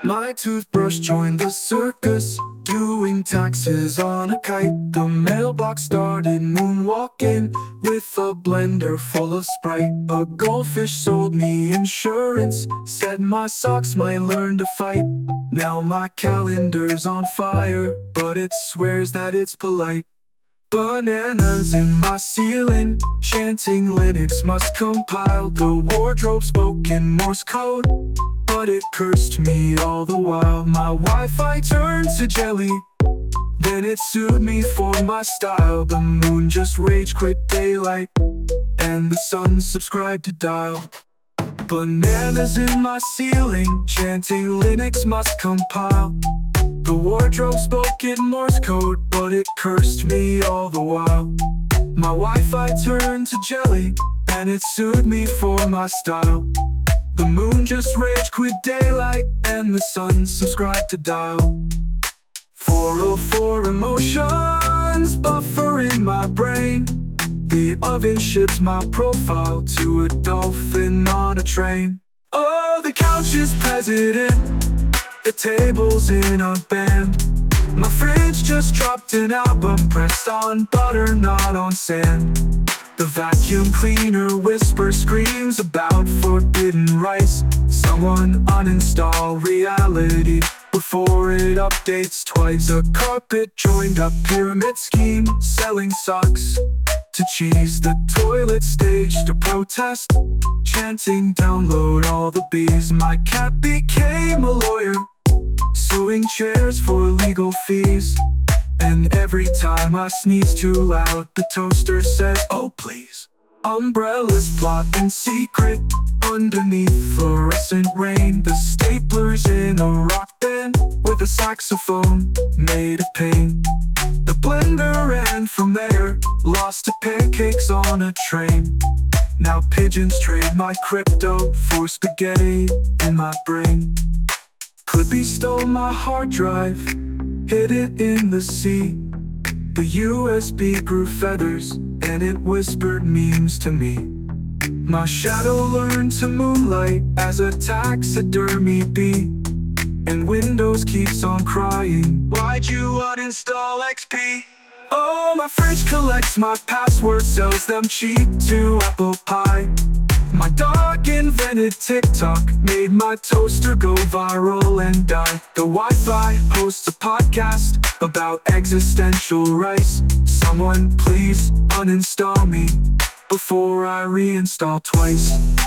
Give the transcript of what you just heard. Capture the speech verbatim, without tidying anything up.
My toothbrush joined the circus, doing taxes on a kite. The mailbox started moonwalking with a blender full of Sprite. A goldfish sold me insurance, said my socks might learn to fight. Now my calendar's on fire, but it swears that it's polite. Bananas in my ceiling, chanting Linux must compile. The wardrobe spoke in Morse code, but it cursed me all the while. My Wi-Fi turned to jelly, then it sued me for my style. The moon just rage quit daylight, and the sun subscribed to dial. Bananas in my ceiling, chanting Linux must compile. The wardrobe spoke in Morse code, but it cursed me all the while. My Wi-Fi turned to jelly, and it sued me for my style. The moon just rage quit daylight, and the sun subscribed to dial. four oh four emotions buffer in my brain. The oven ships my profile to a dolphin on a train. Oh, the couch is president, the table's in a band. My fridge just dropped an album, pressed on butter, not on sand. The vacuum cleaner whispers screams about forbidden rice. Someone uninstall reality before it updates twice. A carpet joined up pyramid scheme, selling socks to cheese. The toilet staged a protest, chanting download all the bees. My cat became a lawyer, suing chairs for legal fees. And every time I sneeze too loud, the toaster says, oh please. Umbrellas plot in secret underneath fluorescent rain. The stapler's in a rock band with a saxophone made of pain. The blender ran from there, lost to pancakes on a train. Now pigeons trade my crypto for spaghetti in my brain. Could be stole my hard drive, hid it in the sea. The U S B grew feathers, and it whispered memes to me. My shadow learned to moonlight as a taxidermy bee. And Windows keeps on crying, why'd you uninstall X P? Oh, my fridge collects my passwords, sells them cheap to Apple Pie. My dog invented TikTok, made my toaster go viral and die. The Wi-Fi hosts a podcast about existential rice. Someone please uninstall me before I reinstall twice.